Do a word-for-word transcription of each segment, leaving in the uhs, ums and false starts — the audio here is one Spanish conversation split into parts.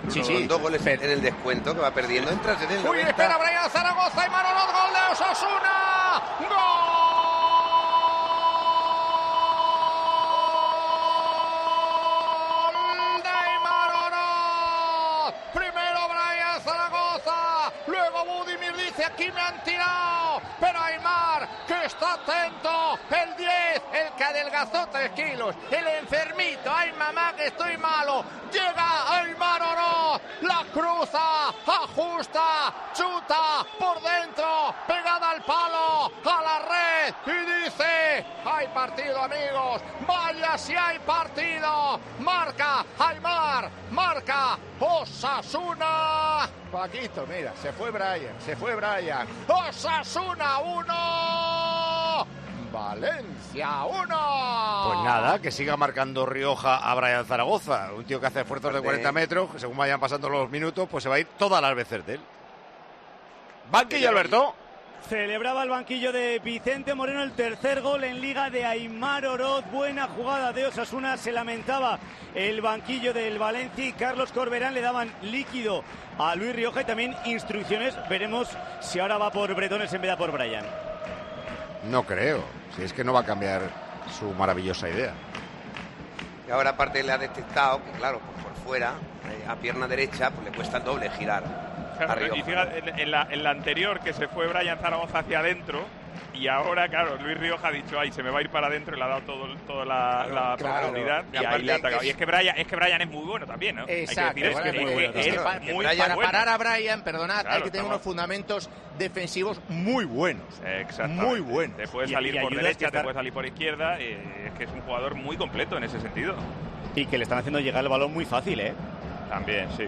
Sí, sí. Con dos goles en el descuento que va perdiendo, entras en el noventa. Uy, espera Brian Zaragoza y Manolo, gol de Osasuna. ¡Gol! Luego Budimir dice, aquí me han tirado, pero Aimar, que está atento, el diez, el que adelgazó tres kilos, el enfermito, ay mamá que estoy malo, llega Aimar Oroz, la cruza, ajusta, chuta, por dentro, pegada al palo, a la red, y dice, hay partido amigos, vaya si hay partido, marca Aimar, marca Osasuna. Paquito, mira, se fue Brian, se fue Brian. Osasuna uno, Valencia uno. Pues nada, que siga marcando Rioja a Brian Zaragoza, un tío que hace esfuerzos de cuarenta metros, que según vayan pasando los minutos, pues se va a ir todas las veces de él. Banquillo, Alberto. Celebraba el banquillo de Vicente Moreno el tercer gol en Liga de Aimar Oroz. Buena jugada de Osasuna. Se lamentaba el banquillo del Valencia y Carlos Corberán le daban líquido a Luis Rioja y también instrucciones. Veremos si ahora va por Bretones en vez de por Brian. No creo. Si es que no va a cambiar su maravillosa idea. Y ahora aparte le ha detectado que claro, pues por fuera, eh, a pierna derecha, pues le cuesta el doble girar. Claro, y fíjate, en, en, la, en la anterior que se fue Brian Zaragoza hacia adentro y ahora, claro, Luis Rioja ha dicho, ay, se me va a ir para adentro y le ha dado todo, toda la, claro, la claro, profundidad y y ahí le ha atacado. es... Y es que, Brian, es que Brian es muy bueno también, ¿no? Exacto. Hay que decir, es que, es es bueno, que es para, muy Brian, para bueno. Parar a Brian, perdonad, claro, hay que tener estamos... unos fundamentos defensivos muy buenos. Exactamente. Muy buenos. Te puede Y- salir y por ayudas derecha, que te estar- puede salir por izquierda, eh, es que es un jugador muy completo en ese sentido. Y que le están haciendo llegar el balón muy fácil, ¿eh? También, sí.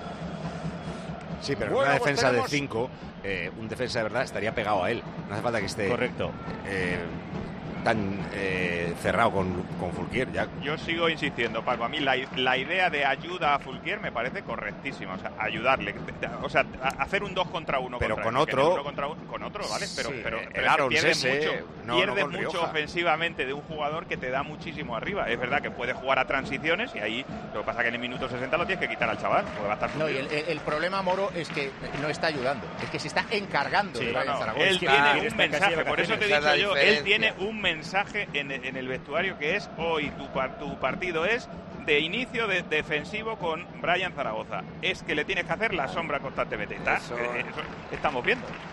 Sí, pero Bueno, en una pues defensa tenemos... de cinco, eh, un defensa de verdad estaría pegado a él. No hace falta que esté Correcto. eh, tan eh, cerrado con, con Fulquier. Ya. Yo sigo insistiendo, Paco. A mí la, la idea de ayuda a Fulquier me parece correctísima. O sea, ayudarle. O sea, hacer un dos contra uno. Pero contra con él, otro- uno contra uno, con otro, ¿vale? Pero, Sí, pero, el pero es que Arons pierde ese, mucho, no, pierde no con mucho Rioja. ofensivamente de un jugador que te da muchísimo arriba. Es verdad que puede jugar a transiciones y ahí lo que pasa es que en el minuto sesenta lo tienes que quitar al chaval, porque va a estar No, y fundido. el, el problema, Moro, es que no está ayudando, es que se está encargando Sí, de no, Brian no, Zaragoza. él Es que- tiene ah, un está casi de mensaje, por eso te he Esa es la dicho yo, él diferencia. tiene un mensaje en, en el vestuario que es hoy tu, par- tu partido es de inicio de, defensivo con Brian Zaragoza. Es que le tienes que hacer la sombra constantemente. Está- Eso. eh, eso estamos viendo.